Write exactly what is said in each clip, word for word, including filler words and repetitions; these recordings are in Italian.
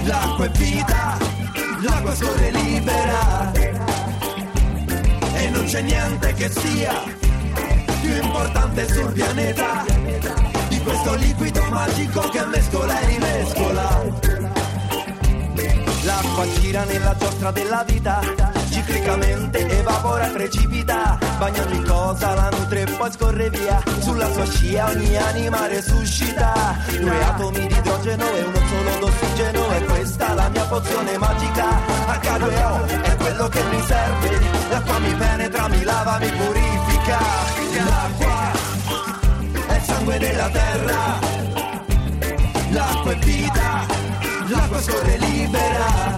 L'acqua è vita, l'acqua scorre libera e non c'è niente che sia più importante sul pianeta di questo liquido magico che mescola e rimescola. L'acqua gira nella giostra della vita, ciclicamente evapora e precipita, bagna ogni cosa, la nutre e poi scorre via. Sulla sua scia ogni anima resuscita, due atomi di idrogeno e uno solo d'ossigeno. E questa la mia pozione magica, acca due o è quello che mi serve. L'acqua mi penetra, mi lava, mi purifica. L'acqua è il sangue della terra, l'acqua è vita, l'acqua scorre libera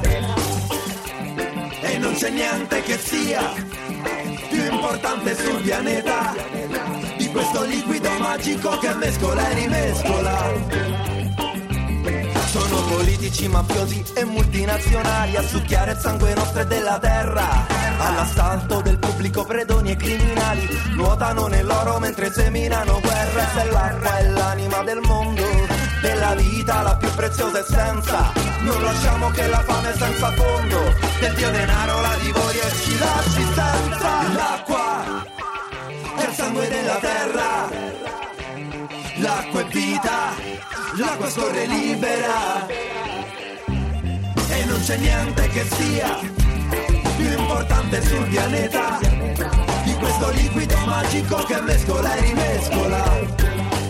e non c'è niente che sia più importante sul pianeta di questo liquido magico che mescola e rimescola. Sono politici, mafiosi e multinazionali a succhiare il sangue nostro e della terra. All'assalto del pubblico predoni e criminali nuotano nell'oro mentre seminano guerra. E se l'acqua è l'anima del mondo, della vita la più preziosa essenza, non lasciamo che la fame senza fondo del dio denaro la divori e ci lasci senza. L'acqua è il sangue della terra, l'acqua è vita, l'acqua scorre libera e non c'è niente che sia più importante sul pianeta di questo liquido magico che mescola e rimescola.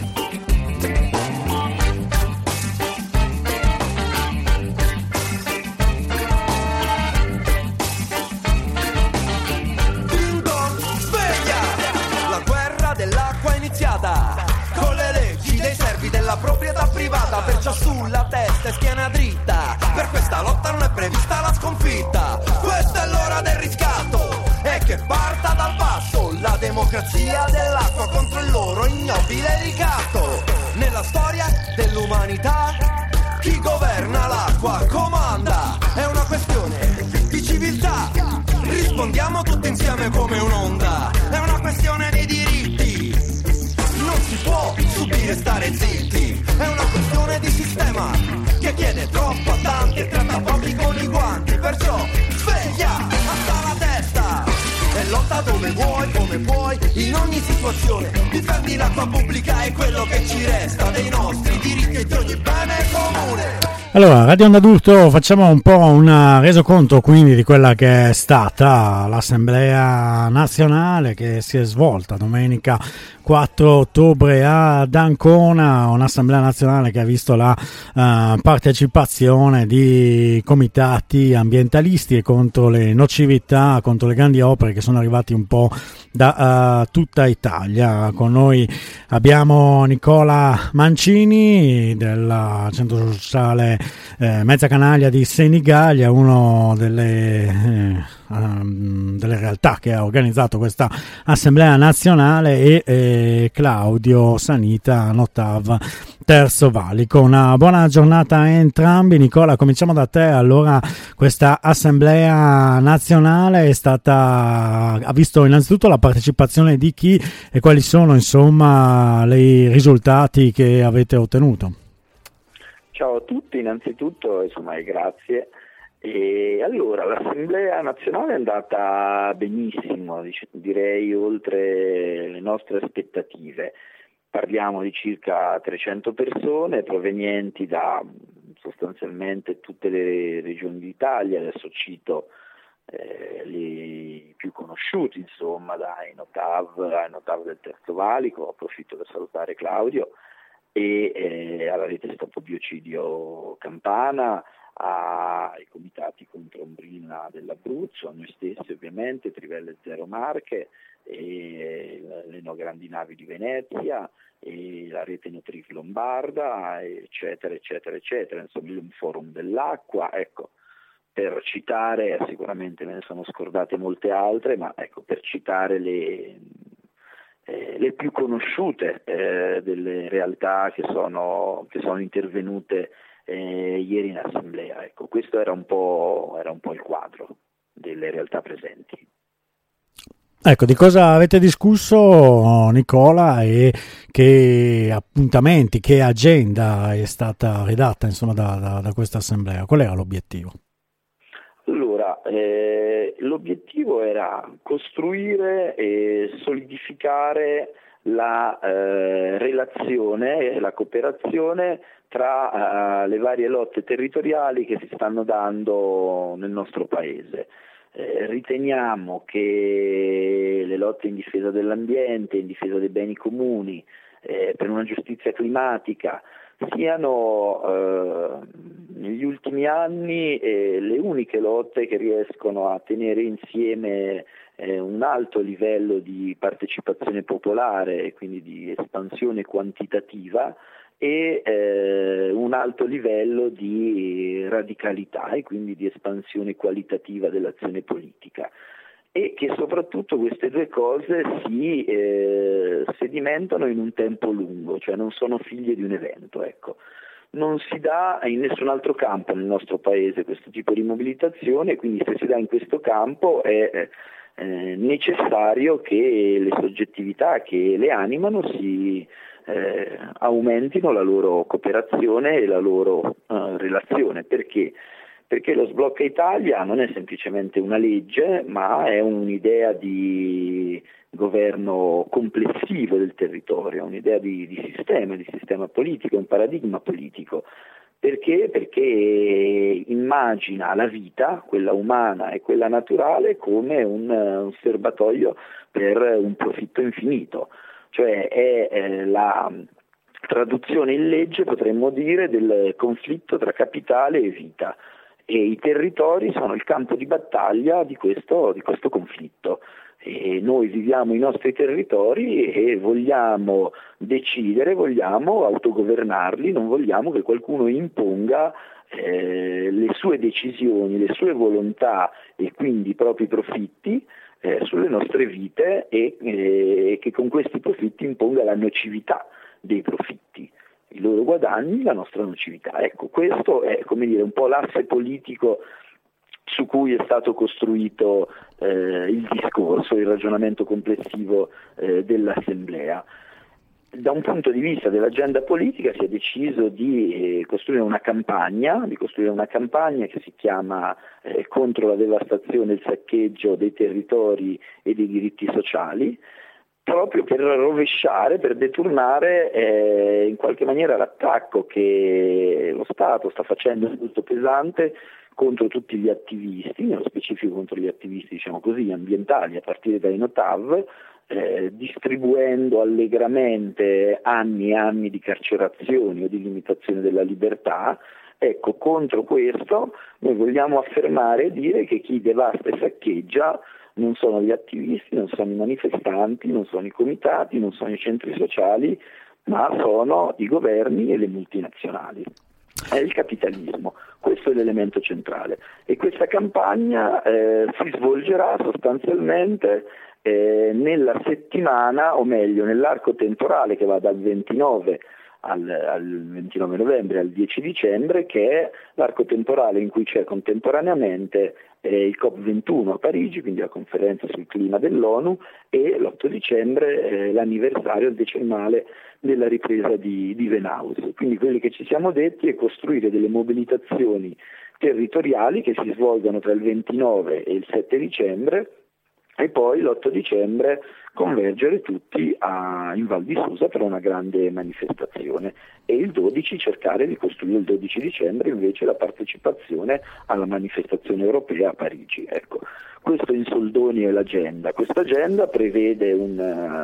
Con le leggi dei servi della proprietà privata, perciò sulla testa e schiena dritta, per questa lotta non è prevista la sconfitta. Questa è l'ora del riscatto e che parta dal basso la democrazia dell'acqua contro il loro ignobile ricatto. Nella storia dell'umanità chi governa l'acqua comanda, è una questione di civiltà, rispondiamo tutti insieme come un'onda, è una questione di diritti, non si può subire stare zitti, è una questione di sistema che chiede troppo a tanti e tratta pochi con i guanti, perciò sveglia, alza la testa e lotta dove vuoi, come puoi, in ogni situazione, difendi l'acqua pubblica e quello che ci resta dei nostri diritti e di ogni bene comune. Allora, Radio Onda d'Urto, facciamo un po' un resoconto quindi di quella che è stata l'Assemblea Nazionale che si è svolta domenica quattro ottobre ad Ancona, un'Assemblea Nazionale che ha visto la uh, partecipazione di comitati ambientalisti e contro le nocività, contro le grandi opere che sono arrivati un po' da uh, tutta Italia. Con noi abbiamo Nicola Mancini del Centro Sociale eh, Mezza Canaglia di Senigallia, uno delle, eh, um, delle realtà che ha organizzato questa Assemblea Nazionale, e eh, Claudio Sanita, Notav Terzo Valico. Una buona giornata a entrambi. Nicola, cominciamo da te. Allora, questa Assemblea Nazionale è stata, ha visto innanzitutto la partecipazione di chi e quali sono insomma i risultati che avete ottenuto? Ciao a tutti, innanzitutto insomma grazie. E allora, l'Assemblea Nazionale è andata benissimo, direi oltre le nostre aspettative. Parliamo di circa trecento persone provenienti da sostanzialmente tutte le regioni d'Italia, adesso cito eh, i più conosciuti, insomma, dai Notav, ai Notav del Terzo Valico, approfitto per salutare Claudio, e eh, alla rete Stop Biocidio Campana, ai comitati contro Ombrina dell'Abruzzo, a noi stessi ovviamente, Trivelle Zero Marche, e le no grandi navi di Venezia, e la rete Nutric Lombarda, eccetera, eccetera, eccetera, insomma il forum dell'acqua, ecco, per citare, sicuramente me ne sono scordate molte altre, ma ecco, per citare le... Eh, le più conosciute eh, delle realtà che sono, che sono intervenute eh, ieri in assemblea. Ecco, questo era un po', era un po' il quadro delle realtà presenti. Ecco, di cosa avete discusso, Nicola, e che appuntamenti, che agenda è stata redatta insomma da, da, da questa assemblea? Qual era l'obiettivo? Allora, eh, l'obiettivo era costruire e solidificare la eh, relazione e la cooperazione tra uh, le varie lotte territoriali che si stanno dando nel nostro paese. Eh, riteniamo che le lotte in difesa dell'ambiente, in difesa dei beni comuni, eh, per una giustizia climatica siano eh, negli ultimi anni eh, le uniche lotte che riescono a tenere insieme eh, un alto livello di partecipazione popolare e quindi di espansione quantitativa e eh, un alto livello di radicalità e quindi di espansione qualitativa dell'azione politica, e che soprattutto queste due cose si eh, sedimentano in un tempo lungo, cioè non sono figlie di un evento. Ecco. Non si dà in nessun altro campo nel nostro paese questo tipo di mobilitazione, quindi se si dà in questo campo è eh, necessario che le soggettività che le animano si Eh, aumentino la loro cooperazione e la loro uh, relazione. Perché? Perché lo Sblocca Italia non è semplicemente una legge, ma è un'idea di governo complessivo del territorio, un'idea di, di sistema, di sistema politico, un paradigma politico. Perché? Perché immagina la vita, quella umana e quella naturale, come un, un serbatoio per un profitto infinito. Cioè è eh, la traduzione in legge, potremmo dire, del conflitto tra capitale e vita, e i territori sono il campo di battaglia di questo, di questo conflitto. E noi viviamo i nostri territori e vogliamo decidere, vogliamo autogovernarli, non vogliamo che qualcuno imponga eh, le sue decisioni, le sue volontà e quindi i propri profitti Eh, sulle nostre vite e eh, che con questi profitti imponga la nocività dei profitti, i loro guadagni, la nostra nocività. Ecco, questo è, come dire, un po' l'asse politico su cui è stato costruito eh, il discorso, il ragionamento complessivo eh, dell'Assemblea. Da un punto di vista dell'agenda politica si è deciso di eh, costruire una campagna, di costruire una campagna che si chiama eh, contro la devastazione e il saccheggio dei territori e dei diritti sociali, proprio per rovesciare, per deturnare eh, in qualche maniera l'attacco che lo Stato sta facendo molto pesante contro tutti gli attivisti, nello specifico contro gli attivisti, diciamo così, ambientali, a partire dai Notav, Eh, distribuendo allegramente anni e anni di carcerazioni o di limitazione della libertà. Ecco, contro questo noi vogliamo affermare e dire che chi devasta e saccheggia non sono gli attivisti, non sono i manifestanti, non sono i comitati, non sono i centri sociali, ma sono i governi e le multinazionali. È il capitalismo, questo è l'elemento centrale, e questa campagna eh, si svolgerà sostanzialmente Eh, nella settimana, o meglio nell'arco temporale che va dal ventinove al, al ventinove novembre al dieci dicembre, che è l'arco temporale in cui c'è contemporaneamente eh, il COP ventuno a Parigi, quindi la conferenza sul clima dell'ONU, e l'otto dicembre eh, l'anniversario decimale della ripresa di, di Venaus. Quindi quelli che ci siamo detti è costruire delle mobilitazioni territoriali che si svolgano tra il ventinove e il sette dicembre, e poi l'otto dicembre convergere tutti a, in Val di Susa per una grande manifestazione, e il dodici cercare di costruire il dodici dicembre invece la partecipazione alla manifestazione europea a Parigi. Ecco, questo in soldoni è l'agenda. Questa agenda prevede un,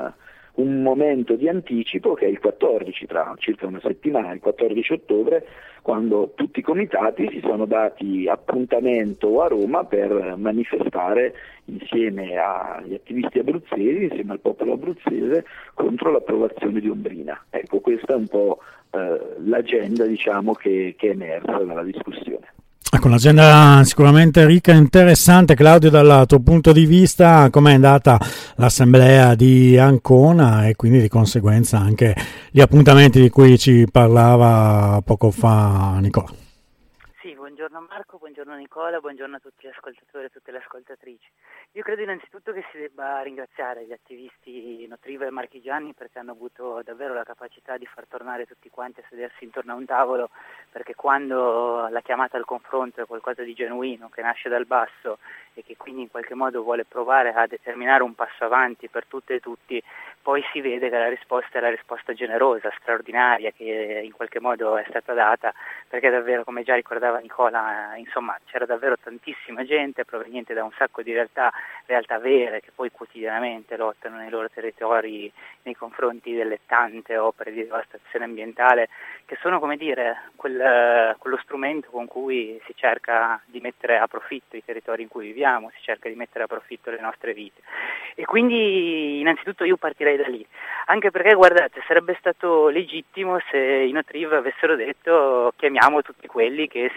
uh, un momento di anticipo che è il quattordici, tra circa una settimana, il quattordici ottobre, quando tutti i comitati si sono dati appuntamento a Roma per manifestare insieme agli attivisti abruzzesi, insieme al popolo abruzzese, contro l'approvazione di Ombrina. Ecco, questa è un po' eh, l'agenda, diciamo, che, che è emersa dalla discussione. Ecco, un'agenda sicuramente ricca e interessante. Claudio, dal tuo punto di vista, com'è andata l'assemblea di Ancona e quindi di conseguenza anche gli appuntamenti di cui ci parlava poco fa Nicola? Sì, buongiorno buongiorno Marco, buongiorno Nicola, buongiorno a tutti gli ascoltatori e tutte le ascoltatrici. Io credo innanzitutto che si debba ringraziare gli attivisti Notriva e Marchigiani perché hanno avuto davvero la capacità di far tornare tutti quanti a sedersi intorno a un tavolo, perché quando la chiamata al confronto è qualcosa di genuino, che nasce dal basso e che quindi in qualche modo vuole provare a determinare un passo avanti per tutte e tutti, poi si vede che la risposta è la risposta generosa, straordinaria, che in qualche modo è stata data, perché davvero, come già ricordava Nicola, insomma c'era davvero tantissima gente proveniente da un sacco di realtà, realtà vere, che poi quotidianamente lottano nei loro territori nei confronti delle tante opere di devastazione ambientale, che sono, come dire, quel, quello strumento con cui si cerca di mettere a profitto i territori in cui viviamo, si cerca di mettere a profitto le nostre vite. E quindi innanzitutto io partirei da lì, anche perché guardate, sarebbe stato legittimo se i Notriv avessero detto chiamiamo tutti quelli che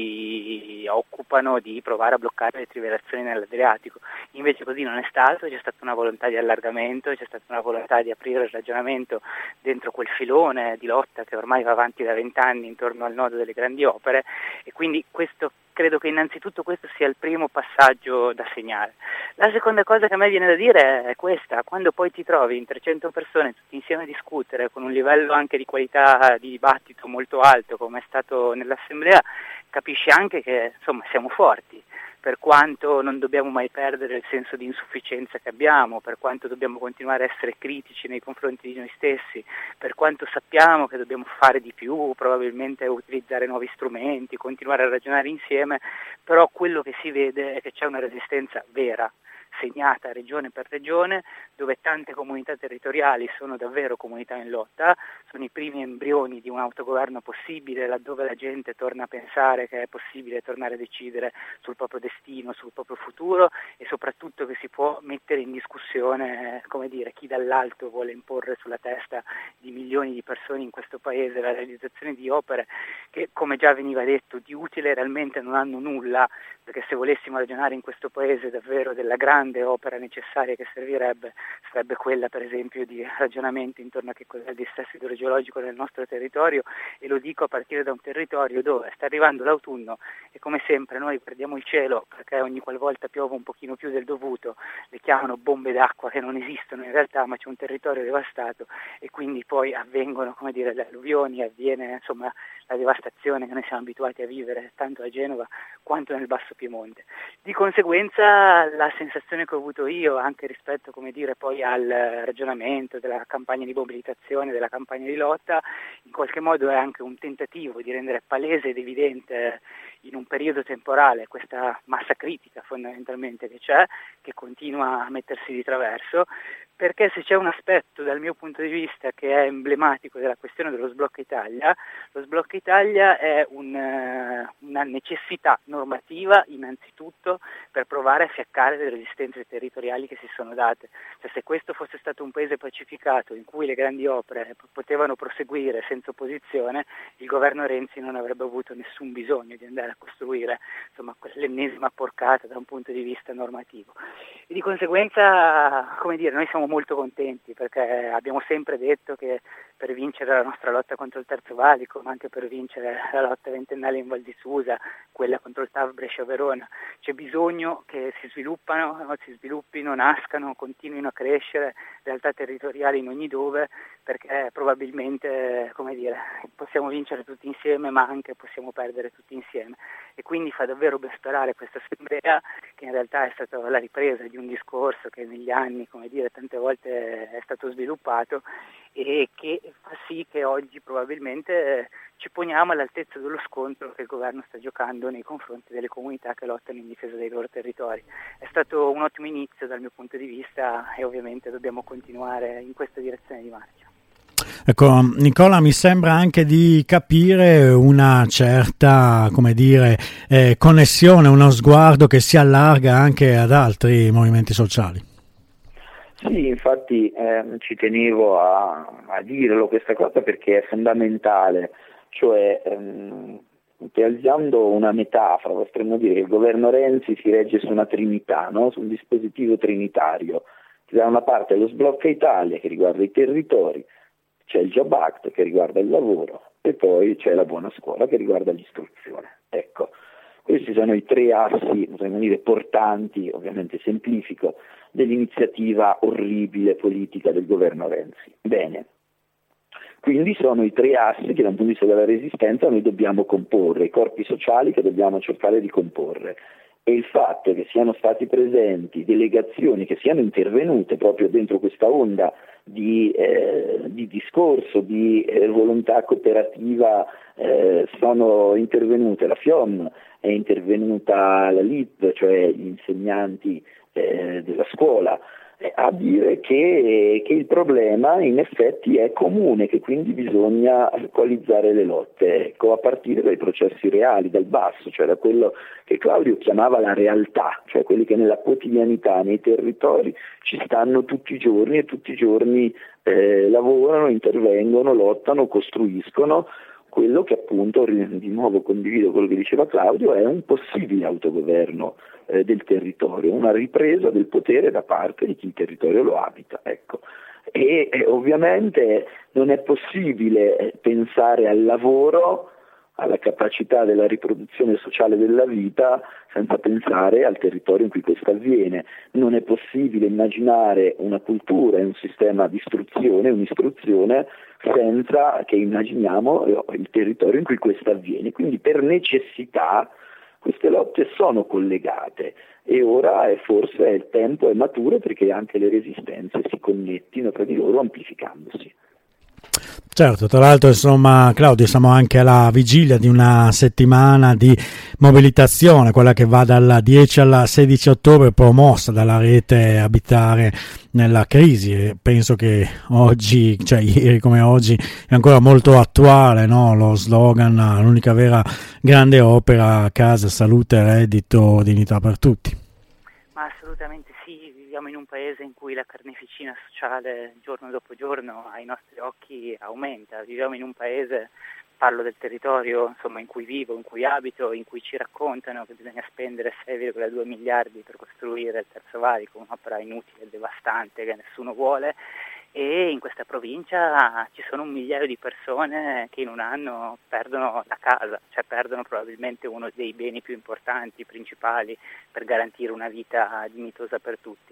si occupano di provare a bloccare le trivellazioni nell'Adriatico. Invece così non è stato, c'è stata una volontà di allargamento, c'è stata una volontà di aprire il ragionamento dentro quel filone di lotta che ormai va avanti da vent'anni intorno al nodo delle grandi opere, e quindi questo credo che innanzitutto questo sia il primo passaggio da segnare. La seconda cosa che a me viene da dire è questa: quando poi ti trovi in trecento persone tutti insieme a discutere con un livello anche di qualità di dibattito molto alto come è stato nell'assemblea, capisci anche che insomma siamo forti, per quanto non dobbiamo mai perdere il senso di insufficienza che abbiamo, per quanto dobbiamo continuare a essere critici nei confronti di noi stessi, per quanto sappiamo che dobbiamo fare di più, probabilmente utilizzare nuovi strumenti, continuare a ragionare insieme, però quello che si vede è che c'è una resistenza vera, segnata regione per regione, dove tante comunità territoriali sono davvero comunità in lotta, sono i primi embrioni di un autogoverno possibile, laddove la gente torna a pensare che è possibile tornare a decidere sul proprio destino, sul proprio futuro, e soprattutto che si può mettere in discussione, come dire, chi dall'alto vuole imporre sulla testa di milioni di persone in questo paese la realizzazione di opere che, come già veniva detto, di utile realmente non hanno nulla, perché se volessimo ragionare in questo paese davvero della grande opera necessaria che servirebbe, sarebbe quella per esempio di ragionamento intorno a che cos'è il dissesto idrogeologico nel nostro territorio, e lo dico a partire da un territorio dove sta arrivando l'autunno e come sempre noi perdiamo il cielo perché ogni qualvolta piove un pochino più del dovuto, le chiamano bombe d'acqua che non esistono in realtà, ma c'è un territorio devastato e quindi poi avvengono, come dire, le alluvioni, avviene insomma la devastazione che noi siamo abituati a vivere tanto a Genova quanto nel Basso Piemonte. Di conseguenza la sensazione che ho avuto io, anche rispetto, come dire, poi al ragionamento della campagna di mobilitazione, della campagna di lotta, in qualche modo è anche un tentativo di rendere palese ed evidente in un periodo temporale questa massa critica fondamentalmente che c'è, che continua a mettersi di traverso, perché se c'è un aspetto dal mio punto di vista che è emblematico della questione dello sblocca Italia, lo sblocca Italia è un, una necessità normativa innanzitutto per provare a fiaccare le resistenze territoriali che si sono date. Cioè, se questo fosse stato un paese pacificato in cui le grandi opere potevano proseguire senza opposizione, il governo Renzi non avrebbe avuto nessun bisogno di andare a costruire insomma l'ennesima porcata da un punto di vista normativo. E di conseguenza, come dire, noi siamo molto contenti perché abbiamo sempre detto che per vincere la nostra lotta contro il Terzo Valico, ma anche per vincere la lotta ventennale in Val di Susa, quella contro il T A V Brescia-Verona, c'è bisogno che si sviluppano, si sviluppino, nascano, continuino a crescere realtà territoriali in ogni dove, perché probabilmente, come dire, possiamo vincere tutti insieme, ma anche possiamo perdere tutti insieme. E quindi fa davvero ben sperare questa assemblea, che in realtà è stata la ripresa di un discorso che negli anni, come dire, tante volte è stato sviluppato e che fa sì che oggi probabilmente ci poniamo all'altezza dello scontro che il governo sta giocando nei confronti delle comunità che lottano in difesa dei loro territori. È stato un ottimo inizio dal mio punto di vista e ovviamente dobbiamo continuare in questa direzione di marcia. Ecco, Nicola, mi sembra anche di capire una certa, come dire, eh, connessione, uno sguardo che si allarga anche ad altri movimenti sociali. Sì, infatti eh, ci tenevo a, a dirlo questa cosa perché è fondamentale, cioè ehm, utilizzando una metafora potremmo dire che il governo Renzi si regge su una trinità, no? Sul dispositivo trinitario. Da una parte lo sblocca Italia che riguarda i territori, c'è il Job Act che riguarda il lavoro e poi c'è la buona scuola che riguarda l'istruzione. Ecco, sono i tre assi, potremmo dire, portanti, ovviamente semplifico, dell'iniziativa orribile politica del governo Renzi. Bene, quindi sono i tre assi che dal punto di vista della resistenza noi dobbiamo comporre, i corpi sociali che dobbiamo cercare di comporre. E il fatto che siano stati presenti delegazioni che siano intervenute proprio dentro questa onda di, eh, di discorso, di eh, volontà cooperativa, eh, sono intervenute la F I O M, è intervenuta la L I P, cioè gli insegnanti eh, della scuola, a dire che, che il problema in effetti è comune, che quindi bisogna coalizzare le lotte, ecco, a partire dai processi reali, dal basso, cioè da quello che Claudio chiamava la realtà, cioè quelli che nella quotidianità, nei territori ci stanno tutti i giorni e tutti i giorni eh, lavorano, intervengono, lottano, costruiscono quello che appunto, di nuovo condivido quello che diceva Claudio, è un possibile autogoverno eh, del territorio, una ripresa del potere da parte di chi il territorio lo abita. Ecco. E, e ovviamente non è possibile eh, pensare al lavoro, alla capacità della riproduzione sociale della vita senza pensare al territorio in cui questo avviene. Non è possibile immaginare una cultura e un sistema di istruzione, un'istruzione, senza che immaginiamo il territorio in cui questo avviene. Quindi per necessità queste lotte sono collegate e ora è forse il tempo è maturo perché anche le resistenze si connettino tra di loro amplificandosi. Certo, tra l'altro insomma Claudio siamo anche alla vigilia di una settimana di mobilitazione, quella che va dal dieci al sedici ottobre, promossa dalla rete Abitare nella crisi, e penso che oggi, cioè ieri come oggi, è ancora molto attuale, no? Lo slogan, l'unica vera grande opera, casa, salute, reddito, dignità per tutti. Ma assolutamente sì, viviamo in un paese in cui la carneficina sociale giorno dopo giorno ai nostri occhi aumenta, viviamo in un paese, parlo del territorio insomma in cui vivo, in cui abito, in cui ci raccontano che bisogna spendere sei virgola due miliardi per costruire il terzo valico, un'opera inutile e devastante che nessuno vuole, e in questa provincia ci sono un migliaio di persone che in un anno perdono la casa, cioè perdono probabilmente uno dei beni più importanti, principali per garantire una vita dignitosa per tutti.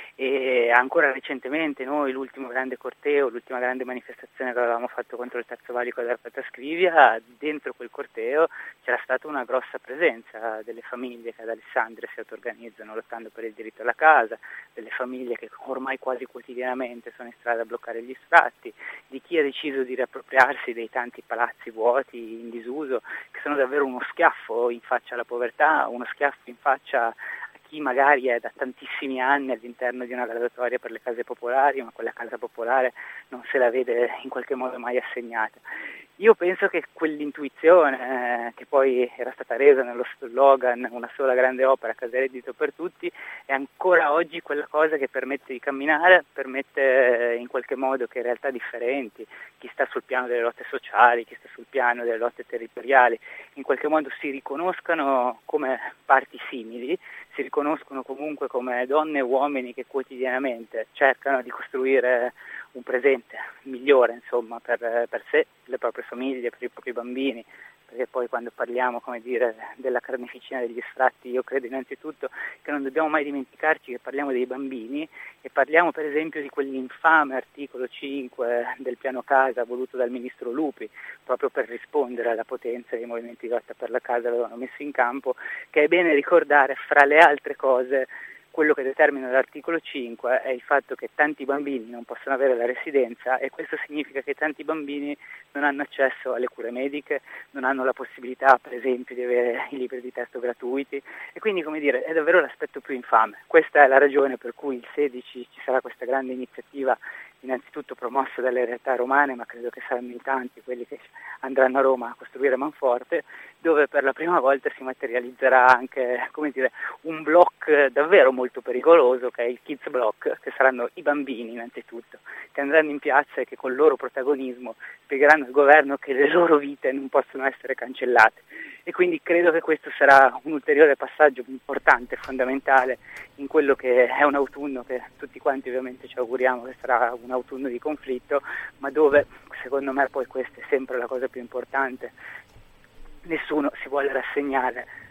E ancora recentemente noi l'ultimo grande corteo, l'ultima grande manifestazione che avevamo fatto contro il terzo valico dell'Arpata Scrivia, dentro quel corteo c'era stata una grossa presenza delle famiglie che ad Alessandria si auto-organizzano lottando per il diritto alla casa, delle famiglie che ormai quasi quotidianamente sono in strada a bloccare gli sfratti, di chi ha deciso di riappropriarsi dei tanti palazzi vuoti in disuso, che sono davvero uno schiaffo in faccia alla povertà, uno schiaffo in faccia chi magari è da tantissimi anni all'interno di una graduatoria per le case popolari, ma quella casa popolare non se la vede in qualche modo mai assegnata. Io penso che quell'intuizione eh, che poi era stata resa nello slogan una sola grande opera, casa e reddito per tutti, è ancora oggi quella cosa che permette di camminare, permette eh, in qualche modo che realtà differenti, chi sta sul piano delle lotte sociali, chi sta sul piano delle lotte territoriali, in qualche modo si riconoscano come parti simili, si riconoscono comunque come donne e uomini che quotidianamente cercano di costruire un presente migliore, insomma, per, per sé, le proprie famiglie, per i propri bambini, perché poi quando parliamo, come dire, della carneficina degli sfratti, io credo innanzitutto che non dobbiamo mai dimenticarci che parliamo dei bambini e parliamo per esempio di quell'infame articolo cinque del piano casa voluto dal ministro Lupi, proprio per rispondere alla potenza che i movimenti di lotta per la casa avevano messo in campo, che è bene ricordare fra le altre cose. Quello che determina l'articolo cinque è il fatto che tanti bambini non possono avere la residenza e questo significa che tanti bambini non hanno accesso alle cure mediche, non hanno la possibilità per esempio di avere i libri di testo gratuiti e quindi, come dire, è davvero l'aspetto più infame. Questa è la ragione per cui il sedici ci sarà questa grande iniziativa, innanzitutto promossa dalle realtà romane, ma credo che saranno in tanti quelli che andranno a Roma a costruire Manforte, dove per la prima volta si materializzerà anche, come dire, un block davvero molto pericoloso che è il Kids Block, che saranno i bambini innanzitutto, che andranno in piazza e che col loro protagonismo spiegheranno al governo che le loro vite non possono essere cancellate. E quindi credo che questo sarà un ulteriore passaggio importante, fondamentale in quello che è un autunno che tutti quanti ovviamente ci auguriamo che sarà un autunno di conflitto, ma dove secondo me poi questa è sempre la cosa più importante. Nessuno si vuole rassegnare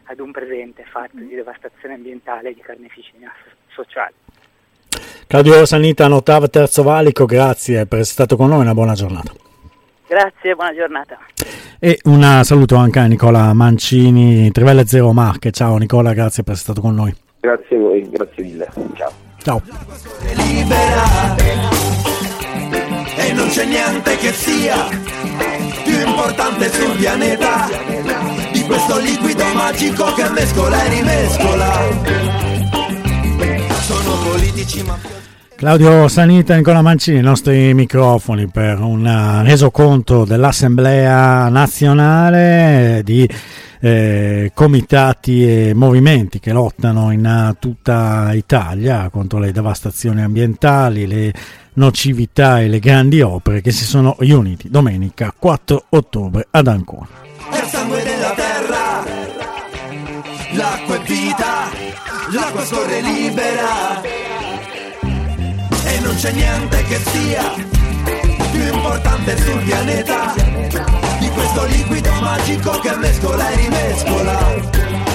ad un presente fatto di devastazione ambientale e di carneficina sociale. Claudio Sannita, Notava Terzo Valico, grazie per essere stato con noi, una buona giornata. Grazie, buona giornata. E un saluto anche a Nicola Mancini, Trivelle Zero Marche. Ciao Nicola, grazie per essere stato con noi. Grazie a voi, grazie mille. Ciao. Ciao. Libera, e non c'è niente che sia più importante sul pianeta di questo liquido magico che mescola e rimescola. Sono politici mafiosi. Claudio Sannita e Nicola Mancini, i nostri microfoni per un resoconto dell'Assemblea Nazionale di eh, comitati e movimenti che lottano in tutta Italia contro le devastazioni ambientali, le nocività e le grandi opere, che si sono riuniti domenica quattro ottobre ad Ancona. Il sangue della terra, l'acqua è vita, l'acqua scorre libera. E non c'è niente che sia più importante sul pianeta di questo liquido magico che mescola e rimescola.